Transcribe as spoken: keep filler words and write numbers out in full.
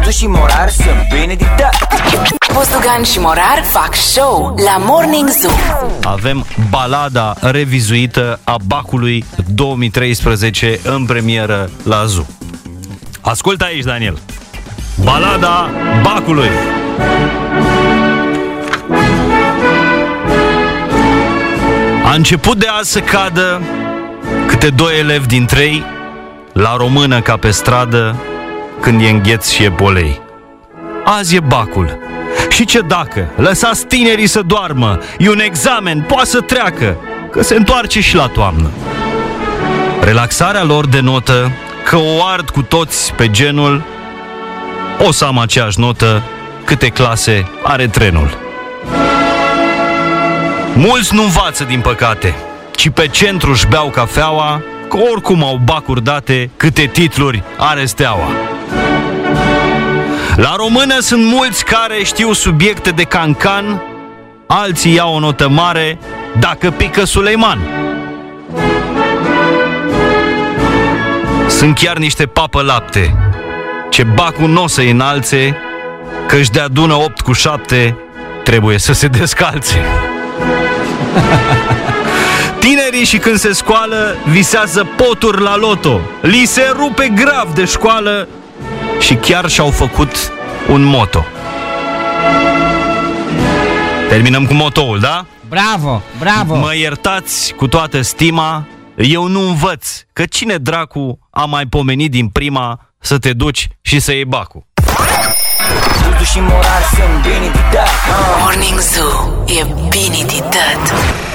Buzdu și Morar sunt bine dictat. Buzdugan și Morar fac show la Morning Zoo. Avem balada revizuită a Bacului două mii treisprezece în premieră la Zoo. Ascultă aici, Daniel. Balada Bacului. A început de azi să cadă câte doi elevi din trei la română ca pe stradă când e îngheț și e polei. Azi e Bacul. Și ce dacă? Lăsați tinerii să doarmă. E un examen, poate să treacă, că se întoarce și la toamnă. Relaxarea lor denotă că o ard cu toți pe genul: o să am aceeași notă, câte clase are trenul. Mulți nu învață, din păcate, ci pe centru își beau cafeaua, că oricum au bacuri date, câte titluri are Steaua. La română sunt mulți care știu subiecte de cancan, alții iau o notă mare dacă pică Suleiman. Sunt chiar niște papă lapte ce Bacul n-o să-i înalțe, că-și de adună opt cu șapte trebuie să se descalțe. Tinerii și când se scoală visează poturi la loto, li se rupe grav de școală și chiar și-au făcut un moto. Terminăm cu motoul, da? Bravo, bravo! Mă iertați cu toată stima, eu nu învăț, că cine dracu a mai pomenit din prima să te duci și să iei Bacul? Buzdu și Morar sunt bine dictat. Morning Zoo e bine de tot.